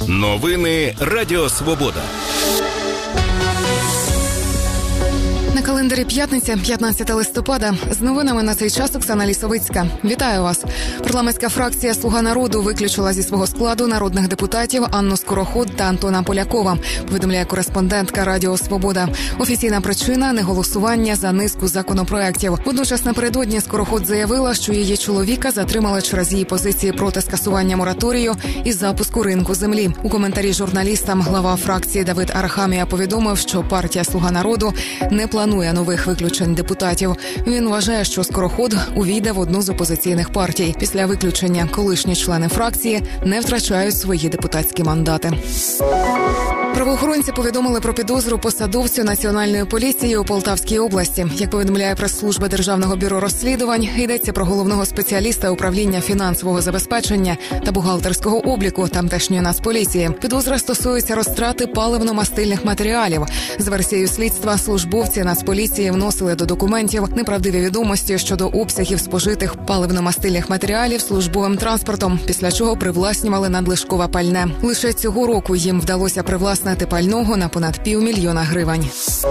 Новини Радіо Свобода. На календарі п'ятниця, 15 листопада. З новинами на цей час Оксана Лісовицька. Вітаю вас. Парламентська фракція «Слуга народу» виключила зі свого складу народних депутатів Анну Скороход та Антона Полякова, повідомляє кореспондентка Радіо Свобода. Офіційна причина – неголосування за низку законопроєктів. Водночас напередодні Скороход заявила, що її чоловіка затримали через її позиції проти скасування мораторію і запуску ринку землі. У коментарі журналістам глава фракції Давид Арахамія повідомив, що партія «Слуга народу» не планує нових виключень депутатів. Він вважає, що Скороход увійде в одну з опозиційних партій. Після виключення колишні члени фракції не втрачають свої депутатські мандати. Правоохоронці повідомили про підозру посадовцю Національної поліції у Полтавській області. Як повідомляє прес-служба Державного бюро розслідувань, йдеться про головного спеціаліста управління фінансового забезпечення та бухгалтерського обліку тамтешньої Нацполіції. Підозра стосується розтрати паливно-мастильних матеріалів. За версією слідства, службовці Нацполіції вносили до документів неправдиві відомості щодо обсягів спожитих паливно-мастильних матеріалів службовим транспортом, після чого привласнювали надлишкове пальне. Лише цього року їм вдалося привласнити пального на понад 500 000 гривень.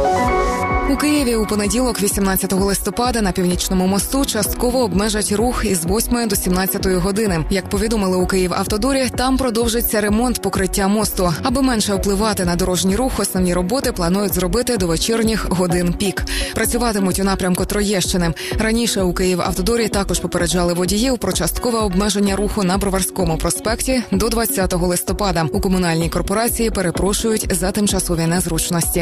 У Києві у понеділок, 18 листопада, на Північному мосту частково обмежать рух із 8 до 17 години. Як повідомили у Київавтодорі, там продовжиться ремонт покриття мосту. Аби менше впливати на дорожній рух, основні роботи планують зробити до вечірніх годин пік. Працюватимуть у напрямку Троєщини. Раніше у Київавтодорі також попереджали водіїв про часткове обмеження руху на Броварському проспекті до 20 листопада. У комунальній корпорації перепрошують за тимчасові незручності.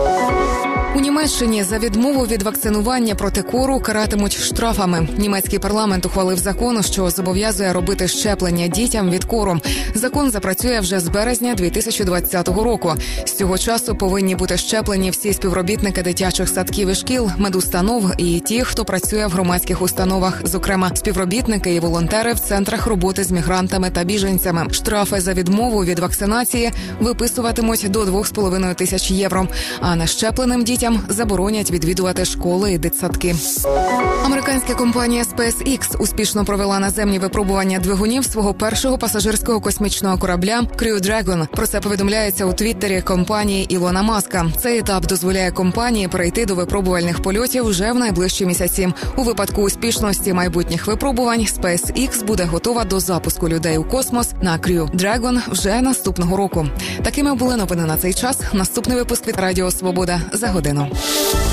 У Німеччині за відмову від вакцинування проти кору каратимуть штрафами. Німецький парламент ухвалив закон, що зобов'язує робити щеплення дітям від кору. Закон запрацює вже з березня 2020 року. З цього часу повинні бути щеплені всі співробітники дитячих садків і шкіл, медустанов і ті, хто працює в громадських установах, зокрема співробітники і волонтери в центрах роботи з мігрантами та біженцями. Штрафи за відмову від вакцинації виписуватимуть до 2,5 тисяч євро, а нещепленим дітям заборонять відвідувати школи і дитсадки. Американська компанія SpaceX успішно провела наземні випробування двигунів свого першого пасажирського космічного корабля Crew Dragon. Про це повідомляється у твіттері компанії Ілона Маска. Цей етап дозволяє компанії перейти до випробувальних польотів вже в найближчі місяці. У випадку успішності майбутніх випробувань SpaceX буде готова до запуску людей у космос на Crew Dragon вже наступного року. Такими були новини на цей час. Наступний випуск від Радіо Свобода за годину.